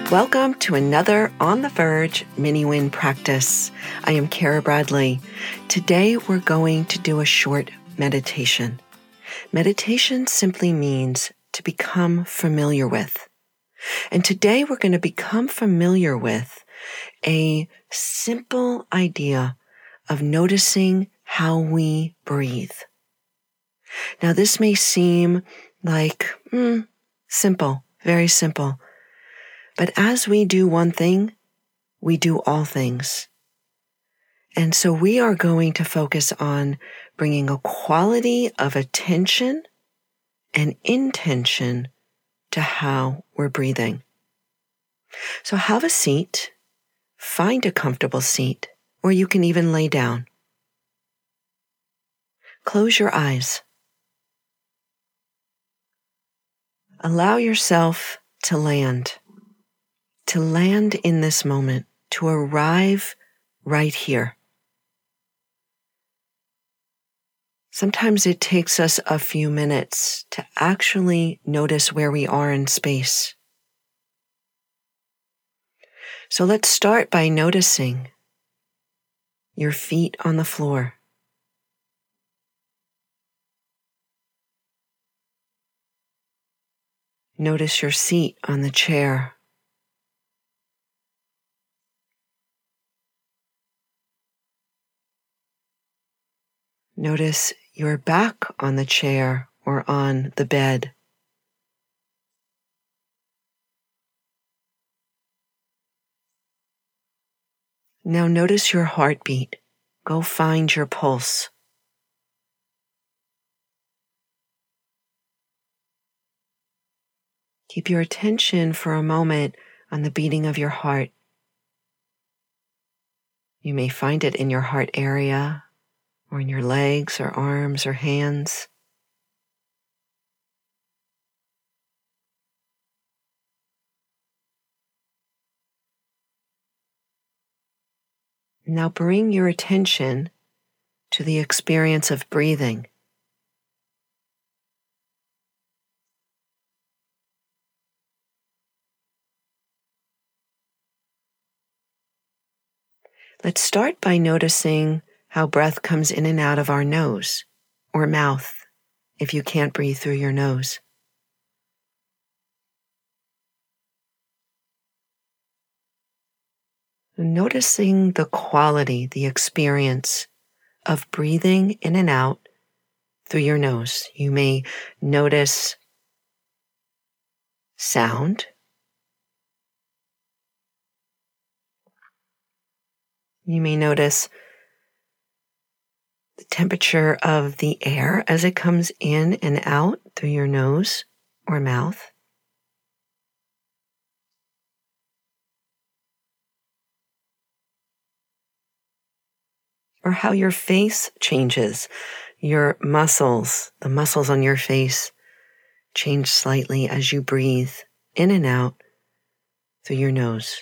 Welcome to another On the Verge mini win practice. I am Kara Bradley. Today we're going to do a short meditation. Meditation simply means to become familiar with. And today we're going to become familiar with a simple idea of noticing how we breathe. Now this may seem like simple, very simple. But as we do one thing, we do all things. And so we are going to focus on bringing a quality of attention and intention to how we're breathing. So have a seat, find a comfortable seat, or you can even lay down. Close your eyes. Allow yourself to land in this moment, to arrive right here. Sometimes it takes us a few minutes to actually notice where we are in space. So let's start by noticing your feet on the floor. Notice your seat on the chair. Notice your back on the chair or on the bed. Now notice your heartbeat. Go find your pulse. Keep your attention for a moment on the beating of your heart. You may find it in your heart area, or in your legs or arms or hands. Now bring your attention to the experience of breathing. Let's start by noticing how breath comes in and out of our nose or mouth if you can't breathe through your nose. Noticing the quality, the experience of breathing in and out through your nose. You may notice sound. You may notice the temperature of the air as it comes in and out through your nose or mouth. Or how your face changes. Your muscles, the muscles on your face, change slightly as you breathe in and out through your nose.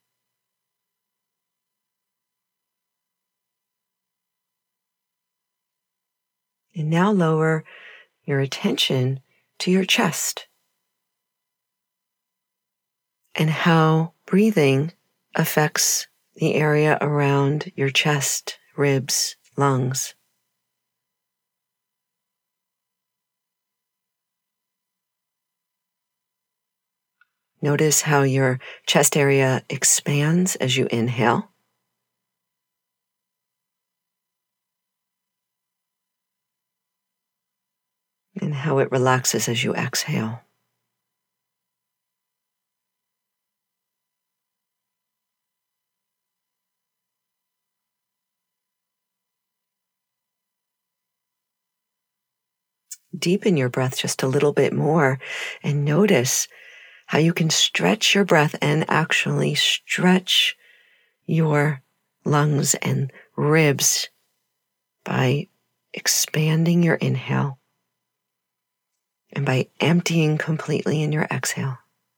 And now lower your attention to your chest and how breathing affects the area around your chest, ribs, lungs. Notice how your chest area expands as you inhale. And how it relaxes as you exhale. Deepen your breath just a little bit more and notice how you can stretch your breath and actually stretch your lungs and ribs by expanding your inhale and by emptying completely in your exhale.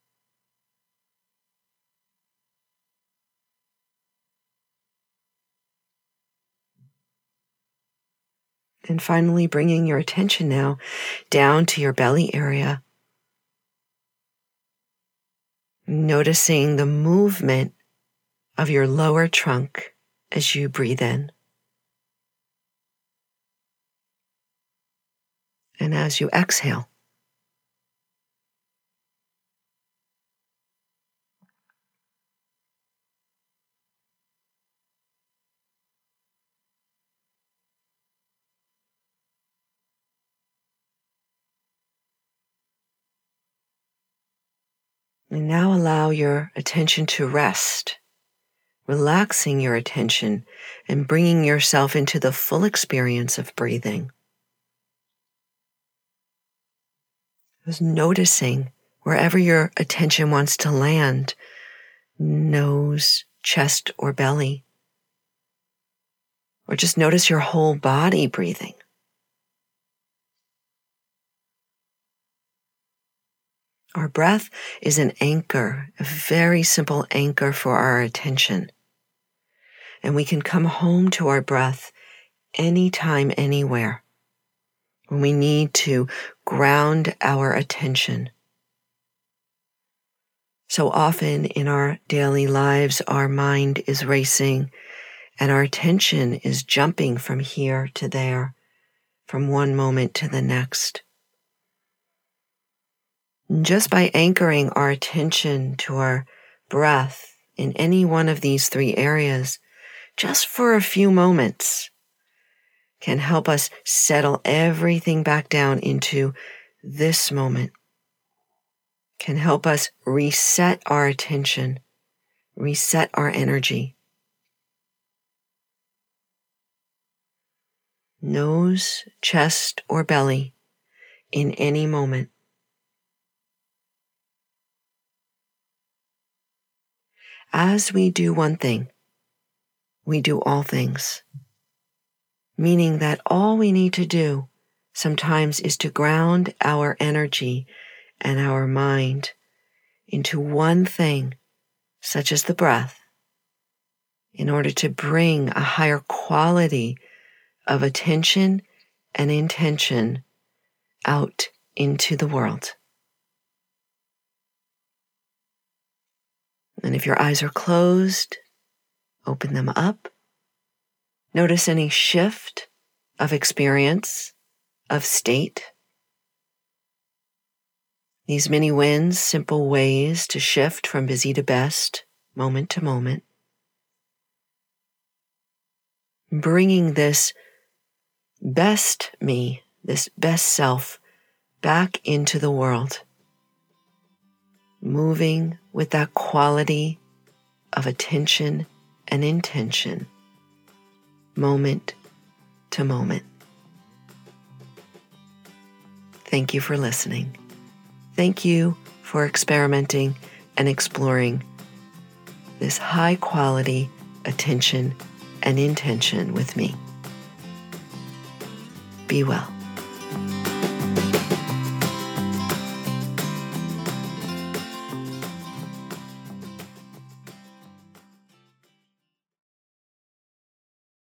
And finally, bringing your attention now down to your belly area Noticing the movement of your lower trunk as you breathe in. And as you exhale. And now allow your attention to rest, relaxing your attention and bringing yourself into the full experience of breathing. Just noticing wherever your attention wants to land, nose, chest, or belly. Or just notice your whole body breathing. Our breath is an anchor, a very simple anchor for our attention. And we can come home to our breath anytime, anywhere, when we need to ground our attention. So often in our daily lives, our mind is racing and our attention is jumping from here to there, from one moment to the next. And just by anchoring our attention to our breath in any one of these three areas, just for a few moments, can help us settle everything back down into this moment, can help us reset our attention, reset our energy. Nose, chest, or belly, in any moment. As we do one thing, we do all things. Meaning that all we need to do sometimes is to ground our energy and our mind into one thing, such as the breath, in order to bring a higher quality of attention and intention out into the world. And if your eyes are closed, open them up. Notice any shift of experience, of state. These mini wins, simple ways to shift from busy to best, moment to moment. Bringing this best me, this best self, back into the world. Moving with that quality of attention and intention, moment to moment. Thank you for listening. Thank you for experimenting and exploring this high quality attention and intention with me. Be well.